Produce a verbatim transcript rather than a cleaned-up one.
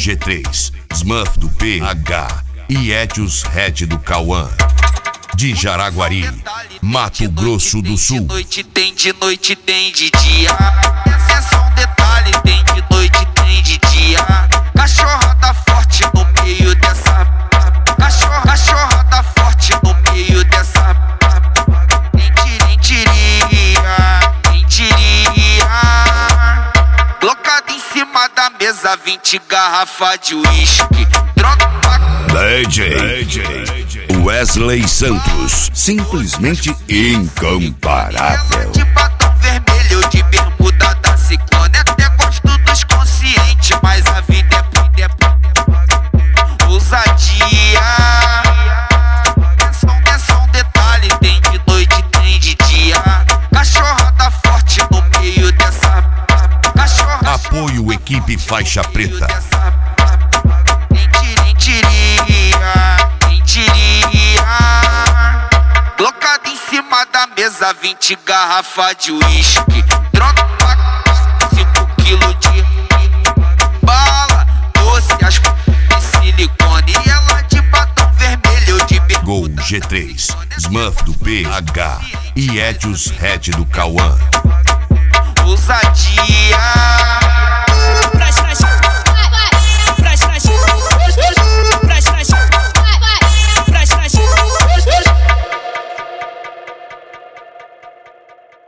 G três, Smurf do P H e Etios Red do Cauã. De Jaraguari, Mato Grosso do Sul. De noite tem, de noite tem de dia. Esse é só um detalhe, tem de noite tem de dia. Cachorrada forte no meio dessa. Cachorra, cachorrada forte no meio dessa. Nem diria, nem diria. Colocado em cima da mesa, vinte garrafas de uísque. Droga. D J Wesley Santos, simplesmente incomparável. De batom vermelho, de bermuda da Ciclone. Até gosto dos conscientes, mas a vida é, é ousadia. Atenção, atenção, detalhe, tem de noite, tem de dia. Cachorrada forte no meio dessa. Cachorra. Apoio equipe faixa preta. Nem diria, nem diria. Colocado em cima da mesa, vinte garrafas de uísque. Droga, cinco quilos de bala doce, as de silicone. E ela de batom vermelho, de bermuda. Gol G três, Smurf do P H e Etios Red do Cauã. Ousadia.